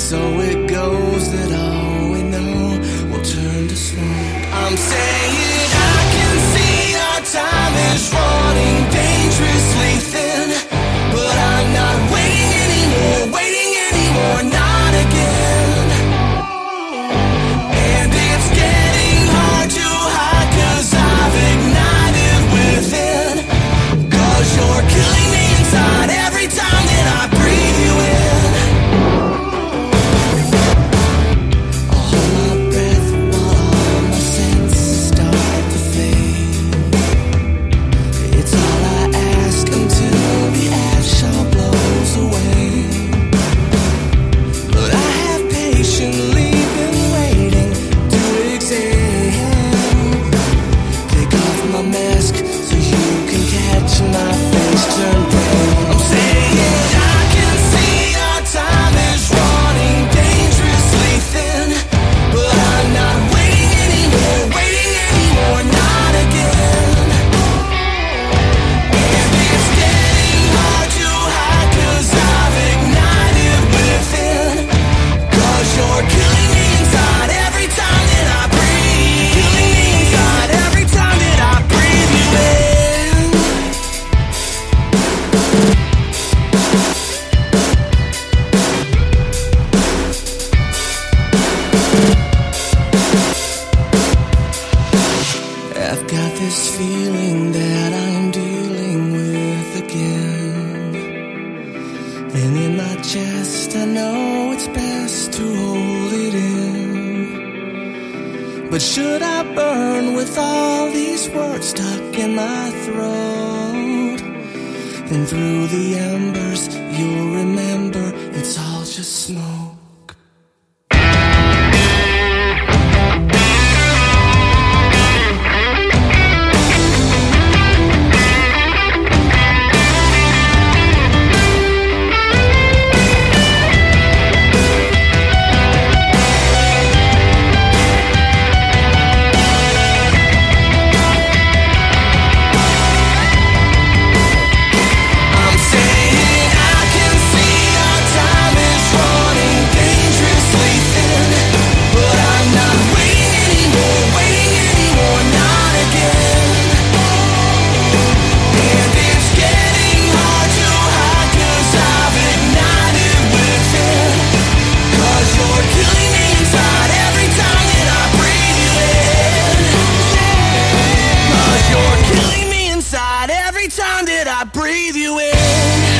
so it goes that all we know will turn to smoke. I'm saying I can see our time is running dangerously thin, but I'm not waiting anymore, not again. And it's getting hard to hide, 'cause I've ignited within, 'cause you're killing me inside every time that I breathe you in. I'll hold my breath while all my senses start to fade. It's all I ask until the ash all blows away. But I have patiently been waiting to exhale. Take off my mask so you can catch my face turn pale. I'm saying I can see our time is running dangerously thin, but I'm not waiting anymore, not again. And it's getting hard to hide, 'cause I've ignited within, 'cause you're killing me inside every time that I breathe. Killing me inside every time that I breathe you in. I've got this feeling that I'm dealing with again. And in my chest I know it's best to hold it in. But should I burn with all these words stuck in my throat, then through the embers you'll remember it's all just smoke. I'm saying I can see our time is running dangerously thin, but I'm not waiting anymore, not again. And it's getting hard to hide, 'cause I've ignited within, 'cause you're killing me inside every time that I breathe you in. 'Cause you're killing me inside every time that I breathe you in.